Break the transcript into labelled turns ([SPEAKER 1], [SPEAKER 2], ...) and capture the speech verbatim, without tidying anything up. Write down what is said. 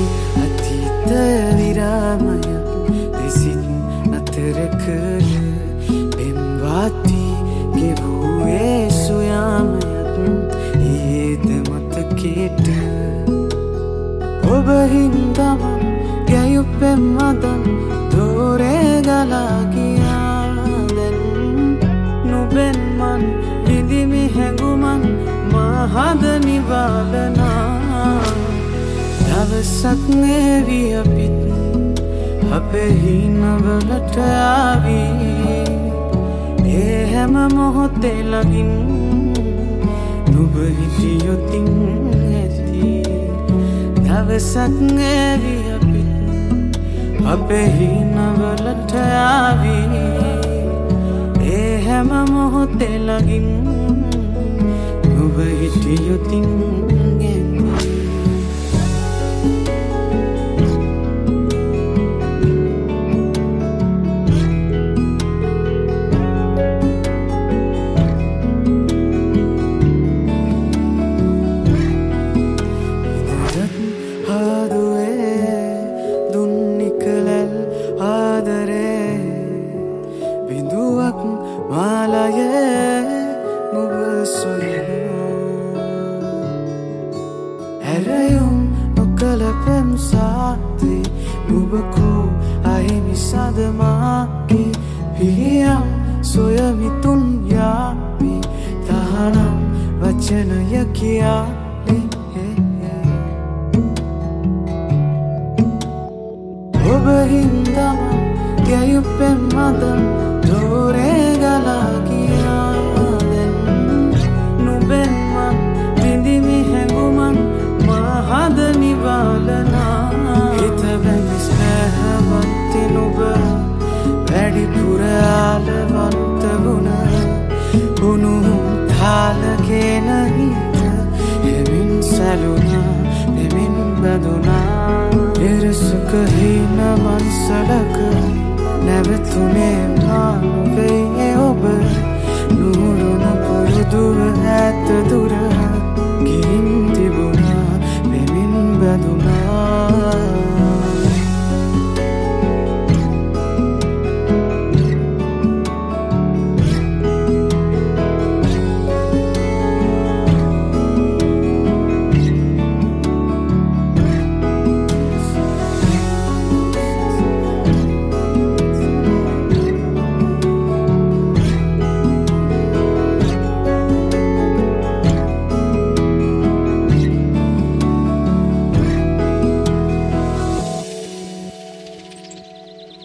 [SPEAKER 1] අතීත විරාමය දෙසිත් නතර කර පෙම්වාති ගෙවූයේ සොයාමයක් ඒද මතකෙට ඔබ හින්දම ගැයු පෙම්මදන් දෝරේ ගලා ගියා දැන් නුඹෙන් මන් විඳිමි හැඟුමන් මහද නිවාලනා දවසක් නේවි අපිත් අපේ හිනවලට ආවී ඒ හැම මොහොතේ ළඟින් නුඹ හිටියොතින් ඇති දවසක් නේවි අපිත් අපේ හිනවලට ආවී ඒ හැම මොහොතේ ළඟින් නුඹ හිටියොතින් ඇරයුම් නොකළ පෙම් සාත්තේ නුබකෝ අහිමි සදමාගේ පියම් සොයමිතුන් යාපි තහනම් වචනය කියාලි ඔබ හින්දම ගැයු පෙම්මදන් දෝරේ ගලා ගියා දැන් නුඹෙන් මන් විඳිමි හැඟුමන් මහද නිවාලනා හිත බැඳි ස්නේහවන්ති නුඹ වැඩිපුර ආලවන්ත වුණ උණුහුම් තාලගෙන හිත හෙමින් සැලුණා දෙමින් බැඳුණා ඉරසුක හින මන්සලක නැවතුනේ මා නොවේ ඔබ නුරුණ පුරුදුව ඇත දුර ගිහින් තිබුණා දෙමින් බැඳුණා